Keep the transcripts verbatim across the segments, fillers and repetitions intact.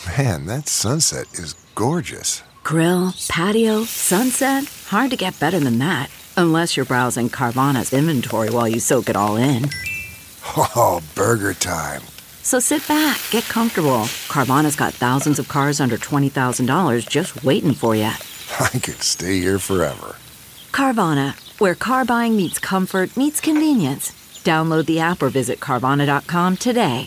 Man, that sunset is gorgeous. Grill, patio, sunset. Hard to get better than that. Unless you're browsing Carvana's inventory while you soak it all in. Oh, burger time. So sit back, get comfortable. Carvana's got thousands of cars under twenty thousand dollars just waiting for you. I could stay here forever. Carvana, where car buying meets comfort, meets convenience. Download the app or visit Carvana dot com today.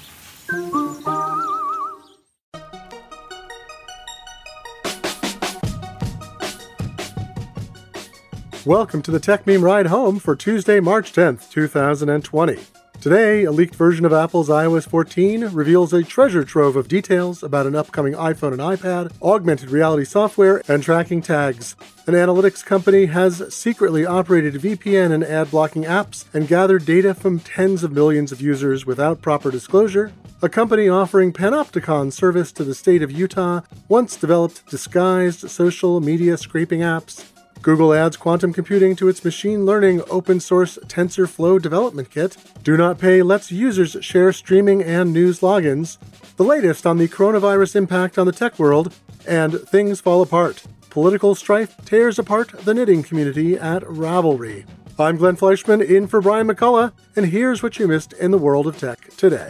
Welcome to the Tech Meme Ride Home for Tuesday, March tenth, two thousand twenty. Today, a leaked version of Apple's i O S fourteen reveals a treasure trove of details about an upcoming iPhone and iPad, augmented reality software, and tracking tags. An analytics company has secretly operated V P N and ad-blocking apps and gathered data from tens of millions of users without proper disclosure. A company offering Panopticon service to the state of Utah once developed disguised social media scraping apps. Google adds quantum computing to its machine learning open-source TensorFlow development kit. Do Not Pay lets users share streaming and news logins. The latest on the coronavirus impact on the tech world, and things fall apart. Political strife tears apart the knitting community at Ravelry. I'm Glenn Fleischman, in for Brian McCullough, and here's what you missed in the world of tech today.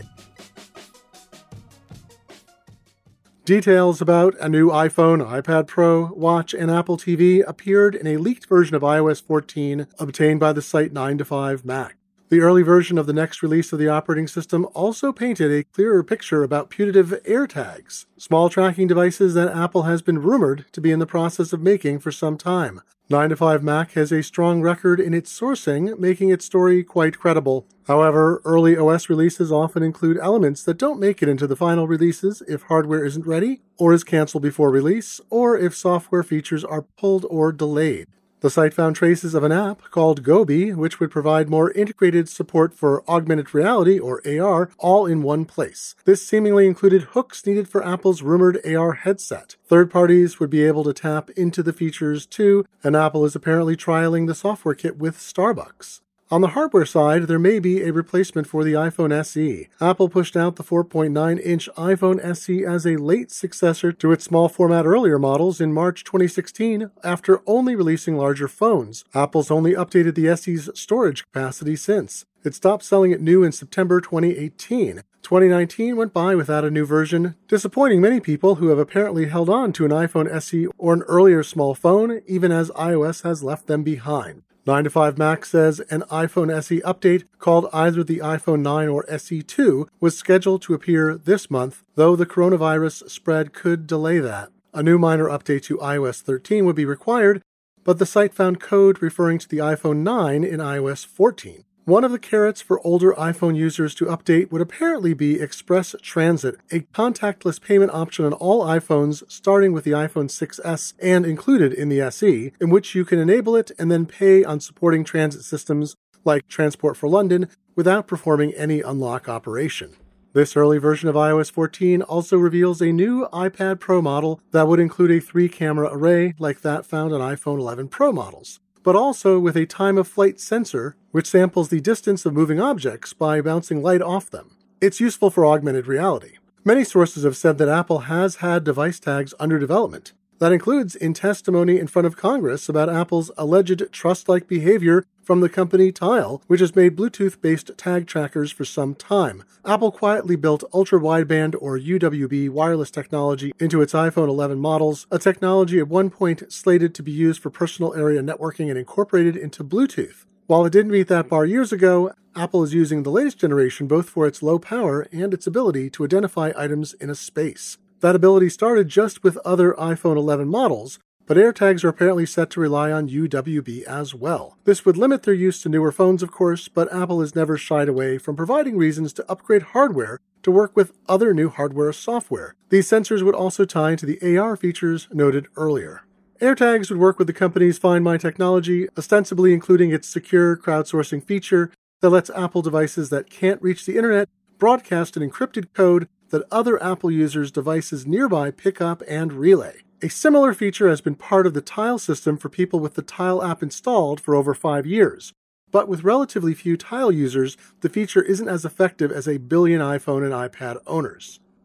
Details about a new iPhone, iPad Pro, Watch, and Apple T V appeared in a leaked version of i O S fourteen obtained by the site nine to five Mac. The early version of the next release of the operating system also painted a clearer picture about putative AirTags, small tracking devices that Apple has been rumored to be in the process of making for some time. nine to five Mac has a strong record in its sourcing, making its story quite credible. However, early O S releases often include elements that don't make it into the final releases if hardware isn't ready, or is canceled before release, or if software features are pulled or delayed. The site found traces of an app called Gobi, which would provide more integrated support for augmented reality, or A R, all in one place. This seemingly included hooks needed for Apple's rumored A R headset. Third parties would be able to tap into the features too, and Apple is apparently trialing the software kit with Starbucks. On the hardware side, there may be a replacement for the iPhone S E. Apple pushed out the four point nine inch iPhone S E as a late successor to its small format earlier models in March twenty sixteen after only releasing larger phones. Apple's only updated the S E's storage capacity since. It stopped selling it new in September twenty eighteen. twenty nineteen went by without a new version, disappointing many people who have apparently held on to an iPhone S E or an earlier small phone, even as iOS has left them behind. nine to five Mac says an iPhone S E update called either the iPhone nine or S E two was scheduled to appear this month, though the coronavirus spread could delay that. A new minor update to i O S thirteen would be required, but the site found code referring to the iPhone nine in i O S fourteen. One of the carrots for older iPhone users to update would apparently be Express Transit, a contactless payment option on all iPhones starting with the iPhone six S and included in the S E, in which you can enable it and then pay on supporting transit systems like Transport for London without performing any unlock operation. This early version of i O S fourteen also reveals a new iPad Pro model that would include a three-camera array like that found on iPhone eleven Pro models, but also with a time-of-flight sensor, which samples the distance of moving objects by bouncing light off them. It's useful for augmented reality. Many sources have said that Apple has had device tags under development. That includes in testimony in front of Congress about Apple's alleged trust-like behavior from the company Tile, which has made Bluetooth-based tag trackers for some time. Apple quietly built ultra-wideband or U W B wireless technology into its iPhone eleven models, a technology at one point slated to be used for personal area networking and incorporated into Bluetooth. While it didn't meet that bar years ago, Apple is using the latest generation both for its low power and its ability to identify items in a space. That ability started just with other iPhone eleven models, but AirTags are apparently set to rely on U W B as well. This would limit their use to newer phones, of course, but Apple has never shied away from providing reasons to upgrade hardware to work with other new hardware software. These sensors would also tie into the A R features noted earlier. AirTags would work with the company's Find My technology, ostensibly including its secure crowdsourcing feature that lets Apple devices that can't reach the internet broadcast an encrypted code that other Apple users' devices nearby pick up and relay. A similar feature has been part of the Tile system for people with the Tile app installed for over five years. But with relatively few Tile users, the feature isn't as effective as a billion iPhone and iPad owners.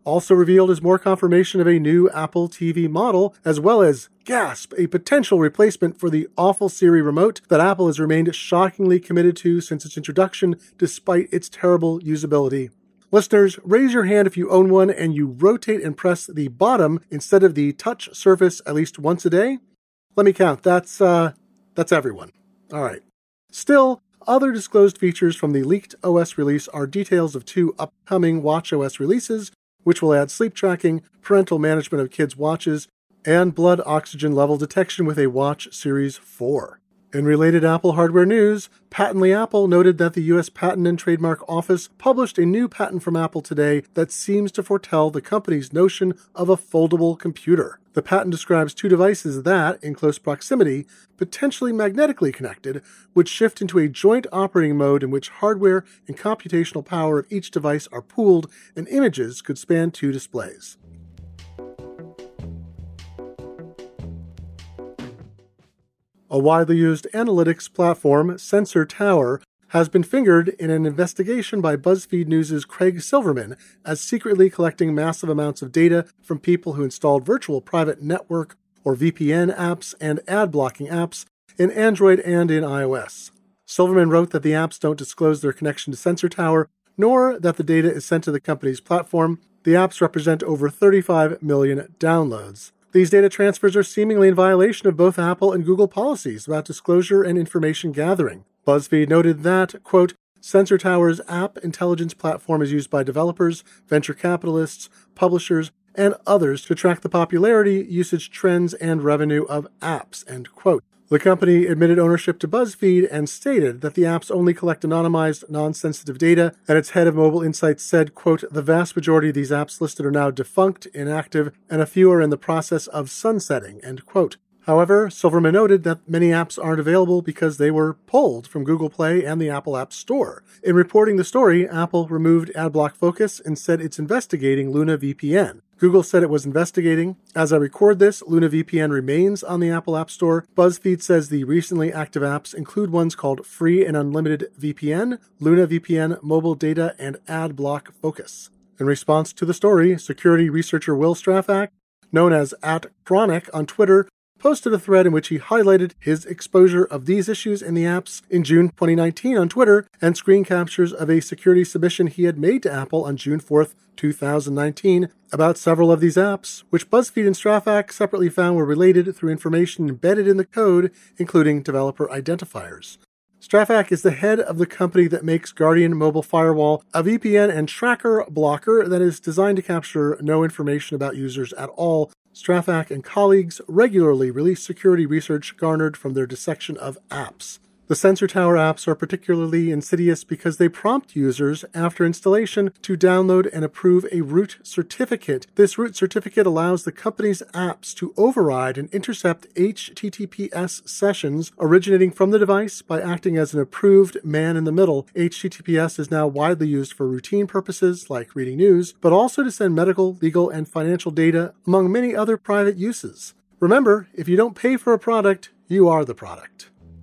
Also revealed is more confirmation of a new Apple T V model, as well as, gasp, a potential replacement for the awful Siri remote that Apple has remained shockingly committed to since its introduction, despite its terrible usability. Listeners, raise your hand if you own one and you rotate and press the bottom instead of the touch surface at least once a day. Let me count. That's, uh, that's everyone. All right. Still, other disclosed features from the leaked O S release are details of two upcoming watchOS releases, which will add sleep tracking, parental management of kids' watches, and blood oxygen level detection with a Watch Series four. In related Apple hardware news, Patently Apple noted that the U S Patent and Trademark Office published a new patent from Apple today that seems to foretell the company's notion of a foldable computer. The patent describes two devices that, in close proximity, potentially magnetically connected, would shift into a joint operating mode in which hardware and computational power of each device are pooled and images could span two displays. A widely used analytics platform, Sensor Tower, has been fingered in an investigation by BuzzFeed News' Craig Silverman as secretly collecting massive amounts of data from people who installed virtual private network or V P N apps and ad-blocking apps in Android and in iOS. Silverman wrote that the apps don't disclose their connection to Sensor Tower, nor that the data is sent to the company's platform. The apps represent over thirty-five million downloads. These data transfers are seemingly in violation of both Apple and Google policies about disclosure and information gathering. BuzzFeed noted that, quote, Sensor Tower's app intelligence platform is used by developers, venture capitalists, publishers, and others to track the popularity, usage trends, and revenue of apps, end quote. The company admitted ownership to BuzzFeed and stated that the apps only collect anonymized, non-sensitive data, and its head of mobile insights said, quote, the vast majority of these apps listed are now defunct, inactive, and a few are in the process of sunsetting, end quote. However, Silverman noted that many apps aren't available because they were pulled from Google Play and the Apple App Store. In reporting the story, Apple removed AdBlock Focus and said it's investigating Luna V P N. Google said it was investigating. As I record this, Luna V P N remains on the Apple App Store. BuzzFeed says the recently active apps include ones called Free and Unlimited V P N, Luna V P N, Mobile Data, and AdBlock Focus. In response to the story, security researcher Will Strafak, known as at Chronic on Twitter, posted a thread in which he highlighted his exposure of these issues in the apps in June twenty nineteen on Twitter and screen captures of a security submission he had made to Apple on June fourth, two thousand nineteen about several of these apps, which BuzzFeed and Strafak separately found were related through information embedded in the code, including developer identifiers. Strafak is the head of the company that makes Guardian Mobile Firewall, a V P N and tracker blocker that is designed to capture no information about users at all. Strafak and colleagues regularly release security research garnered from their dissection of apps. The Sensor Tower apps are particularly insidious because they prompt users after installation to download and approve a root certificate. This root certificate allows the company's apps to override and intercept H T T P S sessions originating from the device by acting as an approved man-in-the-middle. H T T P S is now widely used for routine purposes like reading news, but also to send medical, legal, and financial data, among many other private uses. Remember, if you don't pay for a product, you are the product.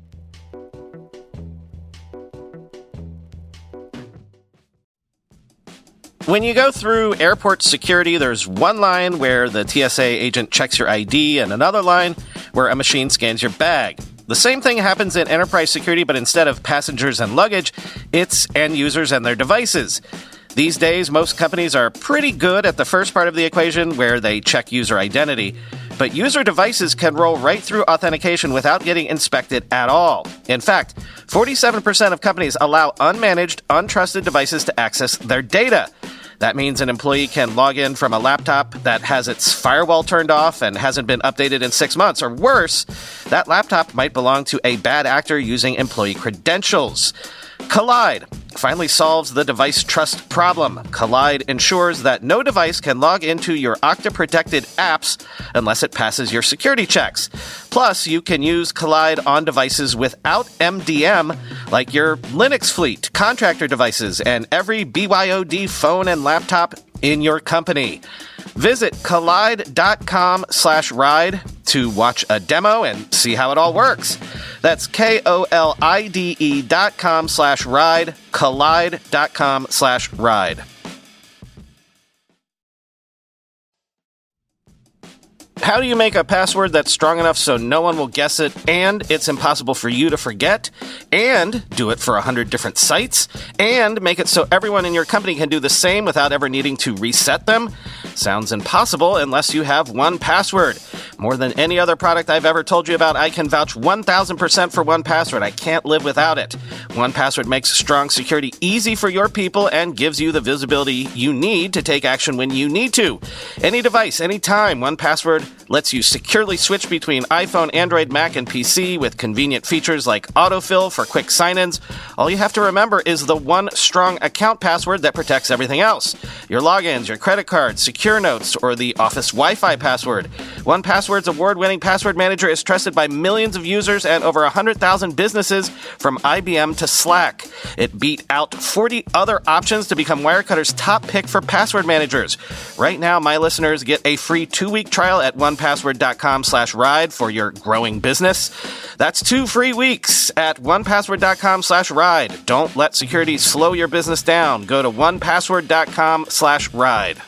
When you go through airport security, there's one line where the T S A agent checks your I D and another line where a machine scans your bag. The same thing happens in enterprise security, but instead of passengers and luggage, it's end users and their devices. These days, most companies are pretty good at the first part of the equation where they check user identity. But user devices can roll right through authentication without getting inspected at all. In fact, forty-seven percent of companies allow unmanaged, untrusted devices to access their data. That means an employee can log in from a laptop that has its firewall turned off and hasn't been updated in six months. Or worse, that laptop might belong to a bad actor using employee credentials. Kolide finally solves the device trust problem. Kolide ensures that no device can log into your Okta-protected apps unless it passes your security checks. Plus, you can use Kolide on devices without M D M, like your Linux fleet, contractor devices, and every B Y O D phone and laptop in your company. Visit kolide.com slash ride to watch a demo and see how it all works. That's K-O-L-I-D-E dot com slash ride, kolide.com slash ride. How do you make a password that's strong enough so no one will guess it, and it's impossible for you to forget, and do it for a hundred different sites, and make it so everyone in your company can do the same without ever needing to reset them? Sounds impossible unless you have one password. More than any other product I've ever told you about, I can vouch one thousand percent for one password. I can't live without it. one password makes strong security easy for your people and gives you the visibility you need to take action when you need to. Any device, anytime, one password lets you securely switch between iPhone, Android, Mac, and P C with convenient features like autofill for quick sign-ins. All you have to remember is the one strong account password that protects everything else. Your logins, your credit cards, secure notes, or the Office Wi-Fi password. one password's award-winning password manager is trusted by millions of users and over one hundred thousand businesses from I B M to Slack. It beat out forty other options to become Wirecutter's top pick for password managers. Right now, my listeners get a free two-week trial at one password dot com slash ride for your growing business. That's two free weeks at one password dot com slash ride. Don't let security slow your business down. Go to one password dot com slash ride.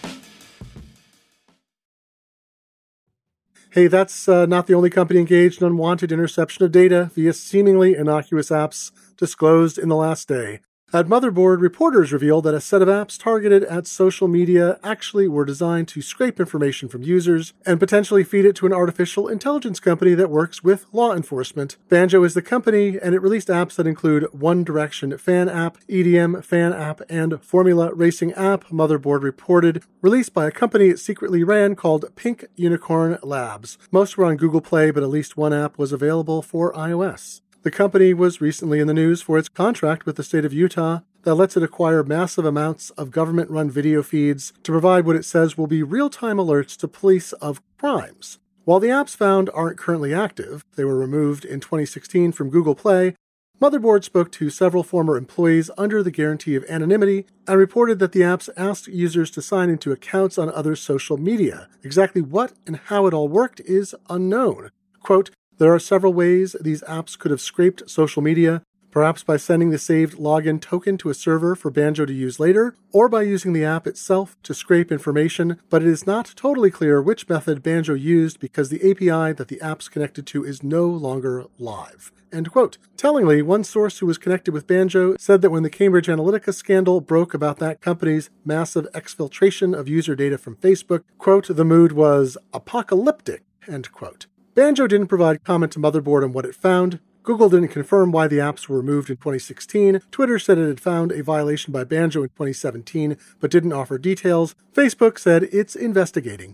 Hey, that's uh, not the only company engaged in unwanted interception of data via seemingly innocuous apps disclosed in the last day. At Motherboard, reporters revealed that a set of apps targeted at social media actually were designed to scrape information from users and potentially feed it to an artificial intelligence company that works with law enforcement. Banjo is the company, and it released apps that include One Direction Fan App, E D M Fan App, and Formula Racing App, Motherboard reported, released by a company it secretly ran called Pink Unicorn Labs. Most were on Google Play, but at least one app was available for iOS. The company was recently in the news for its contract with the state of Utah that lets it acquire massive amounts of government-run video feeds to provide what it says will be real-time alerts to police of crimes. While the apps found aren't currently active, they were removed in twenty sixteen from Google Play, Motherboard spoke to several former employees under the guarantee of anonymity and reported that the apps asked users to sign into accounts on other social media. Exactly what and how it all worked is unknown. Quote, "There are several ways these apps could have scraped social media, perhaps by sending the saved login token to a server for Banjo to use later, or by using the app itself to scrape information, but it is not totally clear which method Banjo used because the A P I that the app's connected to is no longer live." End quote. Tellingly, one source who was connected with Banjo said that when the Cambridge Analytica scandal broke about that company's massive exfiltration of user data from Facebook, quote, "the mood was apocalyptic," end quote. Banjo didn't provide comment to Motherboard on what it found. Google didn't confirm why the apps were removed in twenty sixteen. Twitter said it had found a violation by Banjo in twenty seventeen, but didn't offer details. Facebook said it's investigating.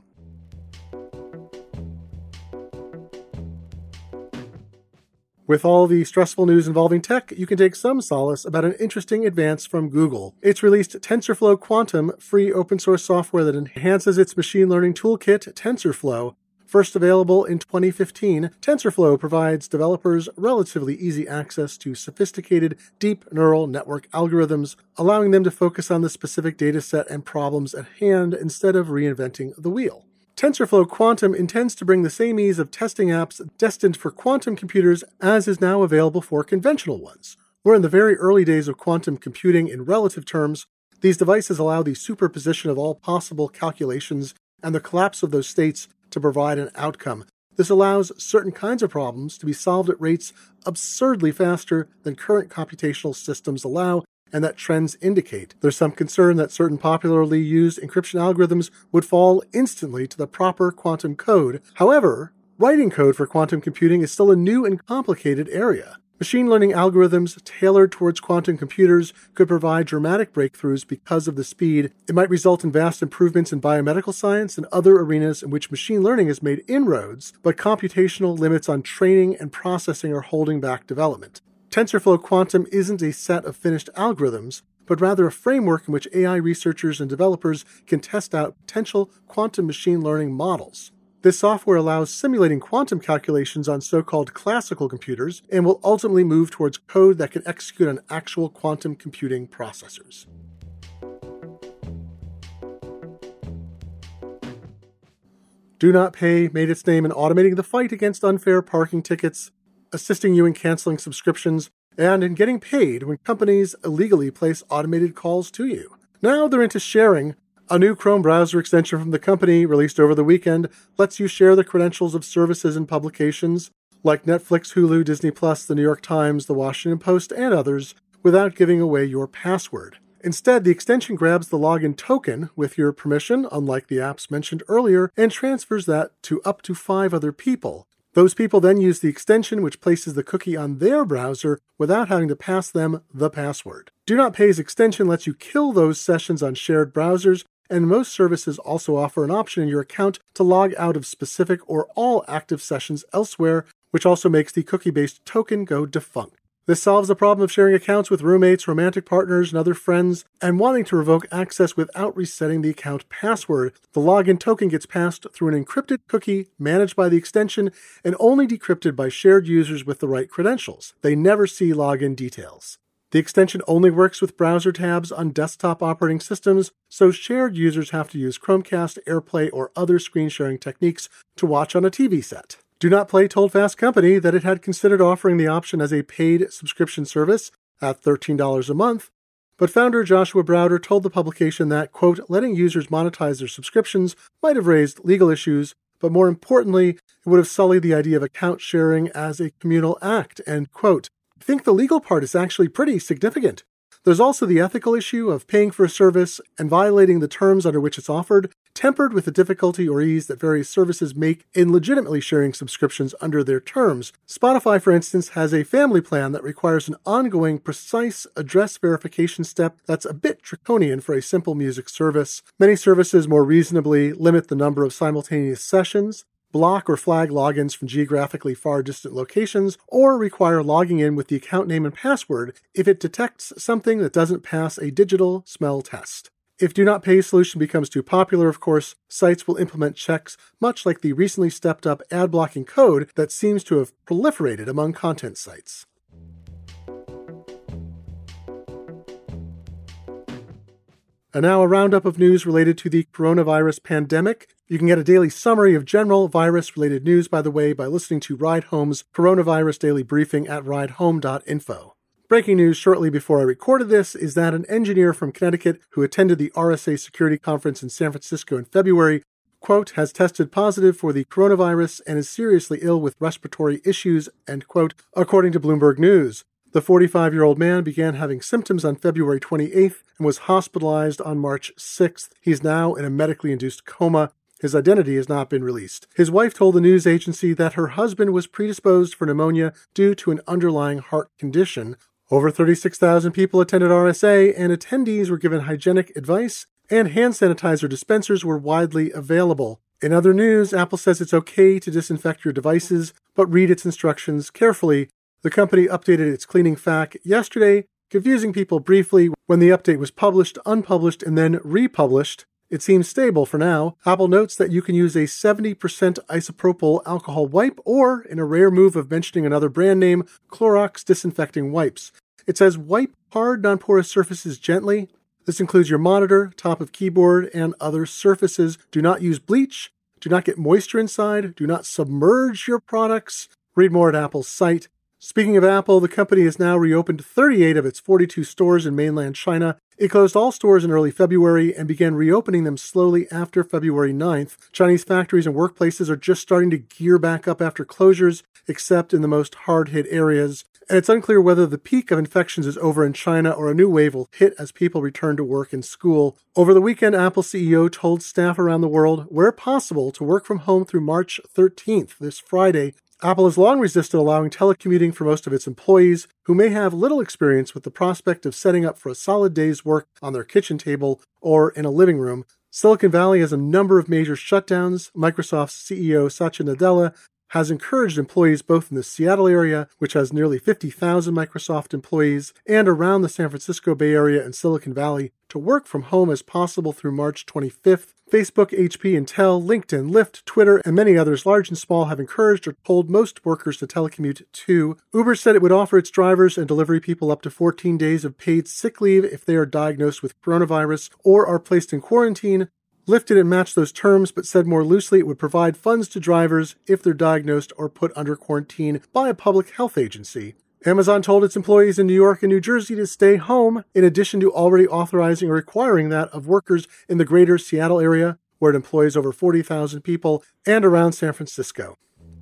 With all the stressful news involving tech, you can take some solace about an interesting advance from Google. It's released TensorFlow Quantum, free open-source software that enhances its machine learning toolkit, TensorFlow. First available in twenty fifteen, TensorFlow provides developers relatively easy access to sophisticated deep neural network algorithms, allowing them to focus on the specific dataset and problems at hand instead of reinventing the wheel. TensorFlow Quantum intends to bring the same ease of testing apps destined for quantum computers as is now available for conventional ones. We're in the very early days of quantum computing in relative terms. These devices allow the superposition of all possible calculations and the collapse of those states to provide an outcome. This allows certain kinds of problems to be solved at rates absurdly faster than current computational systems allow, and that trends indicate. There's some concern that certain popularly used encryption algorithms would fall instantly to the proper quantum code. However, writing code for quantum computing is still a new and complicated area. Machine learning algorithms tailored towards quantum computers could provide dramatic breakthroughs because of the speed. It might result in vast improvements in biomedical science and other arenas in which machine learning has made inroads, but computational limits on training and processing are holding back development. TensorFlow Quantum isn't a set of finished algorithms, but rather a framework in which A I researchers and developers can test out potential quantum machine learning models. This software allows simulating quantum calculations on so-called classical computers and will ultimately move towards code that can execute on actual quantum computing processors. Do Not Pay made its name in automating the fight against unfair parking tickets, assisting you in canceling subscriptions, and in getting paid when companies illegally place automated calls to you. Now they're into sharing A new Chrome browser extension from the company, released over the weekend, lets you share the credentials of services and publications like Netflix, Hulu, Disney Plus, The New York Times, The Washington Post, and others, without giving away your password. Instead, the extension grabs the login token with your permission, unlike the apps mentioned earlier, and transfers that to up to five other people. Those people then use the extension, which places the cookie on their browser without having to pass them the password. Do Not Pay's extension lets you kill those sessions on shared browsers, and most services also offer an option in your account to log out of specific or all active sessions elsewhere, which also makes the cookie-based token go defunct. This solves the problem of sharing accounts with roommates, romantic partners, and other friends, and wanting to revoke access without resetting the account password. The login token gets passed through an encrypted cookie managed by the extension and only decrypted by shared users with the right credentials. They never see login details. The extension only works with browser tabs on desktop operating systems, so shared users have to use Chromecast, AirPlay, or other screen sharing techniques to watch on a T V set. Do Not Play told Fast Company that it had considered offering the option as a paid subscription service at thirteen dollars a month, but founder Joshua Browder told the publication that, quote, letting users monetize their subscriptions might have raised legal issues, but more importantly, it would have sullied the idea of account sharing as a communal act, end quote. I think the legal part is actually pretty significant. There's also the ethical issue of paying for a service and violating the terms under which it's offered, tempered with the difficulty or ease that various services make in legitimately sharing subscriptions under their terms. Spotify, for instance, has a family plan that requires an ongoing, precise address verification step that's a bit draconian for a simple music service. Many services more reasonably limit the number of simultaneous sessions, block or flag logins from geographically far distant locations, or require logging in with the account name and password if it detects something that doesn't pass a digital smell test. If Do Not Pay's solution becomes too popular, of course, sites will implement checks much like the recently stepped up ad blocking code that seems to have proliferated among content sites. And now a roundup of news related to the coronavirus pandemic. You can get a daily summary of general virus-related news, by the way, by listening to Ride Home's Coronavirus Daily Briefing at ride home dot info. Breaking news shortly before I recorded this is that an engineer from Connecticut who attended the R S A Security Conference in San Francisco in February, quote, has tested positive for the coronavirus and is seriously ill with respiratory issues, end quote, according to Bloomberg News. The forty-five-year-old man began having symptoms on February twenty-eighth and was hospitalized on March sixth. He's now in a medically induced coma. His identity has not been released. His wife told the news agency that her husband was predisposed for pneumonia due to an underlying heart condition. Over thirty-six thousand people attended R S A, and attendees were given hygienic advice, and hand sanitizer dispensers were widely available. In other news, Apple says it's okay to disinfect your devices, but read its instructions carefully. The company updated its cleaning F A Q yesterday, confusing people briefly when the update was published, unpublished, and then republished. It seems stable for now. Apple notes that you can use a seventy percent isopropyl alcohol wipe or, in a rare move of mentioning another brand name, Clorox disinfecting wipes. It says wipe hard, non-porous surfaces gently. This includes your monitor, top of keyboard, and other surfaces. Do not use bleach. Do not get moisture inside. Do not submerge your products. Read more at Apple's site. Speaking of Apple, the company has now reopened thirty-eight of its forty-two stores in mainland China. It closed all stores in early February and began reopening them slowly after February ninth. Chinese factories and workplaces are just starting to gear back up after closures, except in the most hard-hit areas. And it's unclear whether the peak of infections is over in China or a new wave will hit as people return to work and school. Over the weekend, Apple C E O told staff around the world, where possible, to work from home through March thirteenth, this Friday. Apple has long resisted allowing telecommuting for most of its employees, who may have little experience with the prospect of setting up for a solid day's work on their kitchen table or in a living room. Silicon Valley has a number of major shutdowns. Microsoft's C E O Satya Nadella has encouraged employees both in the Seattle area, which has nearly fifty thousand Microsoft employees, and around the San Francisco Bay Area and Silicon Valley to work from home as possible through March twenty-fifth. Facebook, H P, Intel, LinkedIn, Lyft, Twitter, and many others, large and small, have encouraged or told most workers to telecommute too. Uber said it would offer its drivers and delivery people up to fourteen days of paid sick leave if they are diagnosed with coronavirus or are placed in quarantine. Lyft didn't match those terms, but said more loosely it would provide funds to drivers if they're diagnosed or put under quarantine by a public health agency. Amazon told its employees in New York and New Jersey to stay home, in addition to already authorizing or requiring that of workers in the greater Seattle area, where it employs over forty thousand people, and around San Francisco.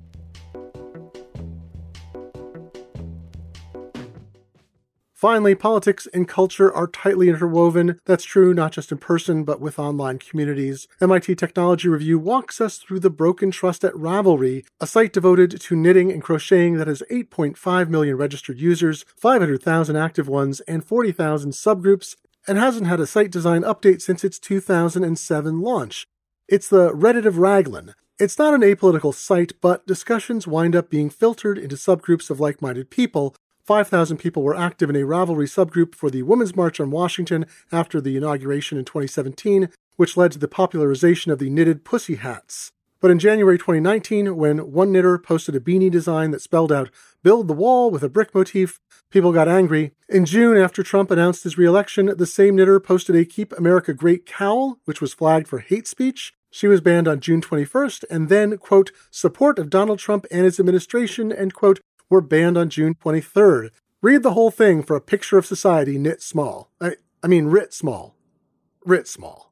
Finally, politics and culture are tightly interwoven. That's true not just in person, but with online communities. M I T Technology Review walks us through the broken trust at Ravelry, a site devoted to knitting and crocheting that has eight point five million registered users, five hundred thousand active ones, and forty thousand subgroups, and hasn't had a site design update since its two thousand seven launch. It's the Reddit of Raglan. It's not an apolitical site, but discussions wind up being filtered into subgroups of like-minded people. five thousand people were active in a Ravelry subgroup for the Women's March on Washington after the inauguration in twenty seventeen, which led to the popularization of the knitted pussy hats. But in January twenty nineteen, when one knitter posted a beanie design that spelled out, "Build the wall" with a brick motif, people got angry. In June, after Trump announced his re-election, the same knitter posted a Keep America Great cowl, which was flagged for hate speech. She was banned on June twenty-first, and then, quote, support of Donald Trump and his administration, end quote, were banned on June twenty-third. Read the whole thing for a picture of society knit small. I, I mean writ small. Writ small.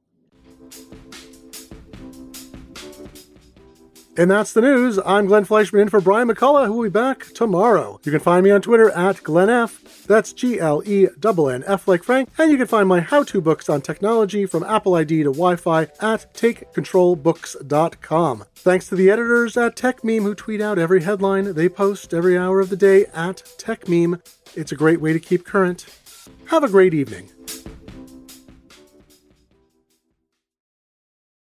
And that's the news. I'm Glenn Fleischman in for Brian McCullough, who will be back tomorrow. You can find me on Twitter at Glenn F. That's G L E N N F like Frank. And you can find my how-to books on technology from Apple I D to Wi-Fi at take control books dot com. Thanks to the editors at TechMeme who tweet out every headline they post every hour of the day at TechMeme. It's a great way to keep current. Have a great evening.